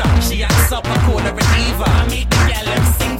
She acts up, I call her a diva. I meet the gal, them sing